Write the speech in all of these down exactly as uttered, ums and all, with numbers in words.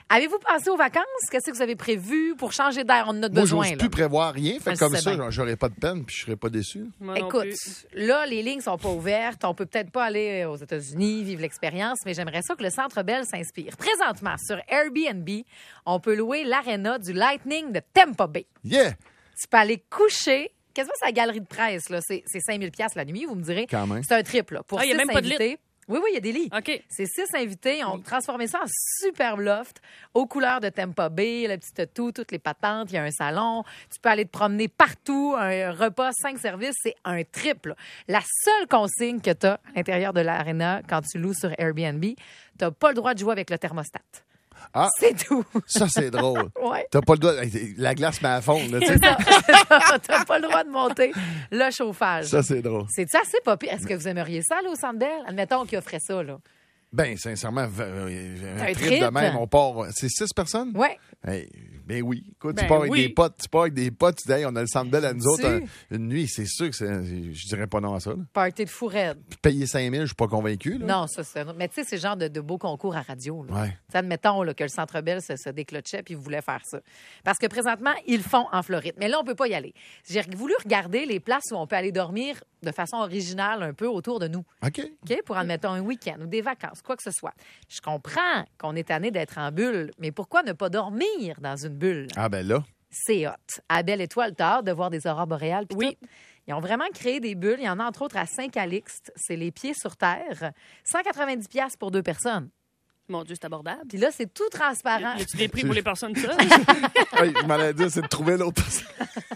Avez-vous pensé aux vacances? Qu'est-ce que vous avez prévu pour changer d'air? On en a Moi, besoin. j'ose là. plus prévoir rien. Fait Ah, que comme c'est ça, bien. j'aurais pas de peine puis je serais pas déçu. Moi non Écoute, plus. là, les lignes sont pas ouvertes. On peut peut-être pas aller aux États-Unis, vivre l'expérience, mais j'aimerais ça que le Centre Bell s'inspire. Présentement, sur Airbnb, on peut louer l'aréna du Lightning de Tampa Bay. Yeah! Tu peux aller coucher. Quasiment, c'est la galerie de presse. Là. C'est, c'est cinq mille dollars la nuit, vous me direz. Quand même. C'est un trip. Là. Pour Ah, il y a six même pas de lit. invités. Oui, oui, il y a des lits. OK. C'est six invités. On a transformé ça en superbe loft aux couleurs de Tampa Bay, le petit tout, toutes les patentes. Il y a un salon. Tu peux aller te promener partout. Un repas, cinq services. C'est un trip. Là. La seule consigne que tu as à l'intérieur de l'aréna quand tu loues sur Airbnb, tu n'as pas le droit de jouer avec le thermostat. Ah, C'est tout. ça, c'est drôle. Ouais. T'as pas le droit. La glace met à fond, là, tu sais. C'est ça. C'est ça. T'as pas le droit de monter le chauffage. Ça, c'est drôle. C'est-tu assez pas pire? Est-ce que vous aimeriez ça, aller au Centre Bell? Admettons qu'il offrait ça, là. Ben, sincèrement, euh, un, Un trip trip. de même, on part. C'est six personnes? Oui. Hey, ben oui. Écoute, tu Ben pars avec oui. des potes, tu pars avec des potes, tu dis, hey, on a le Centre Bell à nous Tu- autres. un- une nuit, c'est sûr que c'est, je dirais pas non à ça. Là. Party de fou raide. Puis payer cinq mille, je suis pas convaincu. Là. Non, ça, c'est un autre. Mais tu sais, c'est le genre de, de beaux concours à radio. Là. Ouais. Tu sais, admettons là, que le Centre Bell se, se déclochait puis voulait faire ça. Parce que présentement, ils le font en Floride. Mais là, on peut pas y aller. J'ai voulu regarder les places où on peut aller dormir de façon originale un peu autour de nous. OK. OK? Pour, admettons, un week-end ou des vacances, quoi que ce soit. Je comprends qu'on est tanné d'être en bulle, mais pourquoi ne pas dormir dans une bulle? Ah, ben là. C'est hot. À Belle Étoile, t'as hâte de voir des aurores boréales. puis Oui. tout. Ils ont vraiment créé des bulles. Il y en a entre autres à Saint-Calixte. C'est les pieds sur terre. cent quatre-vingt-dix dollars pour deux personnes. Mon Dieu, c'est abordable. Puis là, c'est tout transparent. Y a-tu des prix pour les personnes seules? Oui, je m'en ai dit, c'est de trouver l'autre personne.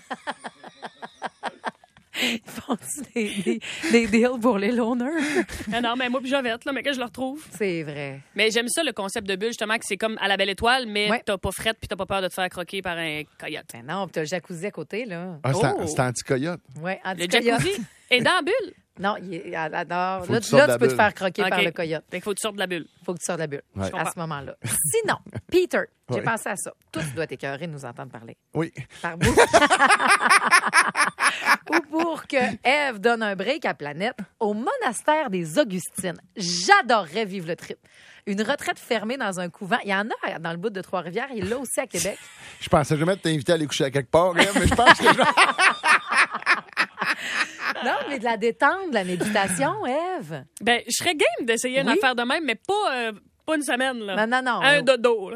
Ils font des, des, des deals pour les loners. Ah non, mais moi puis Jovette, là, mais que je le retrouve. C'est vrai. Mais j'aime ça, le concept de bulle, justement, que c'est comme à la Belle Étoile, mais Ouais. t'as pas frette puis t'as pas peur de te faire croquer par un coyote. Ben non, puis t'as le jacuzzi à côté, là. Ah, c'est, Oh. un- c'est anti-coyote. Ouais, Le anti-coyote. jacuzzi est dans la bulle. Non, il est, à- à- non, Faut là, que tu sortes là, de la tu peux te bulle. faire croquer par OK. le coyote. Fait qu'il faut que tu sortes de la bulle. Faut que tu sortes de la bulle Ouais. à ce moment-là. Sinon, Peter, j'ai Ouais. pensé à ça. Toi, tu dois t'écœurer de nous entendre parler. Oui. Par bout. Ou pour que Ève donne un break à Planète au monastère des Augustines. J'adorerais vivre le trip. Une retraite fermée dans un couvent. Il y en a dans le bout de Trois-Rivières. Il y en a aussi à Québec. Je pensais jamais t'inviter à aller coucher à quelque part, là, mais je pense que je... Non, mais de la détente, de la méditation, Ève. Ben, je serais game d'essayer une Oui. affaire de même, mais pas, euh, pas une semaine, là. Non, non, non. Un dodo, là.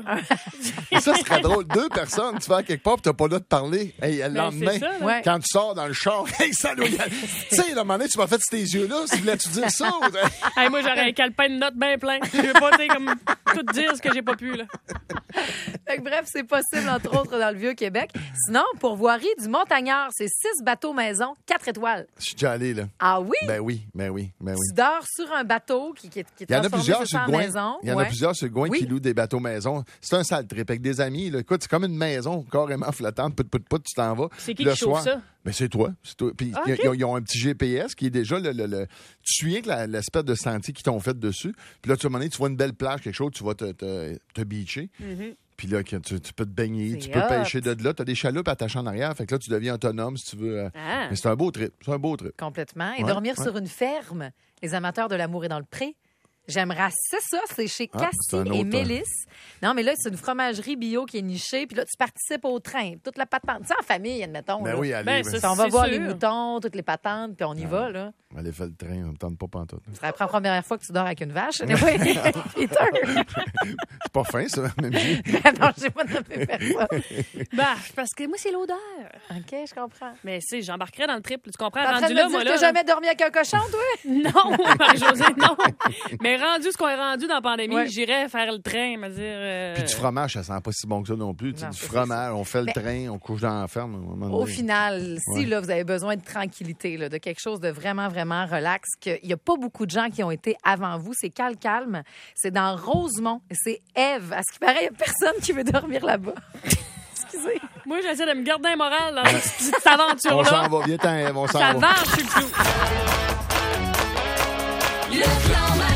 Ça serait drôle. Deux personnes, tu vas à quelque part, puis t'as pas le droit de parler. Hey, le Ben, lendemain, c'est ça, là. Ouais. quand tu sors dans le char, hey, ça doit y aller. Tu sais, à un moment donné, tu m'as fait tes yeux-là. Si voulais-tu dire ça? Ou... Hey, moi, j'aurais un calepin de notes bien plein. Je veux pas, tu sais, comme tout dire ce que j'ai pas pu, là. Fait que bref, c'est possible, entre autres, dans le Vieux-Québec. Sinon, pour voirie du Montagnard, c'est six bateaux maison, quatre étoiles. Je suis déjà allé, là. Ah oui? Ben oui, ben oui, ben oui. Tu dors sur un bateau qui, qui, est- qui est Il y en a transformé plusieurs c'est sur ça, le en Gouin. maison. Il y en Ouais. a plusieurs sur le Gouin Oui. qui louent des bateaux maison. C'est un sale trip avec des amis. Là. Écoute, c'est comme une maison carrément flottante. Pout, pout, pout, tu t'en vas. C'est qui Puis le qui chauffe soir- ça? Ben, c'est toi. C'est toi. Puis Ah, ils- ok. ils, ont, ils ont un petit G P S qui est déjà le. le, le- tu suis rien que la- l'espèce de sentier qu'ils t'ont fait dessus. Puis là, tu, à un moment donné, tu vois une belle plage, quelque chose, tu vas te, te, te beacher. Puis là, que tu, tu peux te baigner, C'est tu peux hot. pêcher de là. Tu as des chaloupes attachées en arrière. Fait que là, tu deviens autonome si tu veux. euh. Ah. Mais c'est un beau trip. C'est un beau trip. Complètement. Et Ouais, dormir ouais. sur une ferme. Les amateurs de l'amour et dans le pré. J'aimerais c'est ça, c'est chez Ah, Cassie c'est un et autre, Mélisse. Non, mais là, c'est une fromagerie bio qui est nichée. Puis là, tu participes au train. Toute la patente. Tu sais, en famille, admettons. Ben là. oui, allez. Ben, ben, ça, On va c'est voir sûr. les moutons, toutes les patentes, puis on y va, là. allez faire le train. On ne tente pas pantoute. C'est la première fois que tu dors avec une vache. Mais oui, Peter. C'est pas fin, ça, même si. non, je sais pas de personne. Bah, parce que moi, c'est l'odeur. OK, je comprends. Mais si, j'embarquerais dans le trip. Tu comprends? T'es en train Rendu de là, me moi, dire là. que t'as jamais dormi avec un cochon, toi? Non, Marie-Josée, non. Mais rendu ce qu'on est rendu dans la pandémie, Ouais. j'irais faire le train, me dire. euh, Puis du fromage, ça sent pas si bon que ça non plus. Tu sais, Non, du c'est fromage, on fait le Mais- train, on couche dans la ferme. à un moment Au donné. final, si Ouais. là, vous avez besoin de tranquillité, là, de quelque chose de vraiment, vraiment relax, qu'il n'y a pas beaucoup de gens qui ont été avant vous, c'est Cal Calme. C'est dans Rosemont. C'est Ève. À ce qui paraît, il n'y a personne qui veut dormir là-bas. Excusez. Moi, j'essaie de me garder un moral dans cette petite On aventure-là. s'en va, viens t'en, on s'en Ça va. va, je suis le clou. Le clan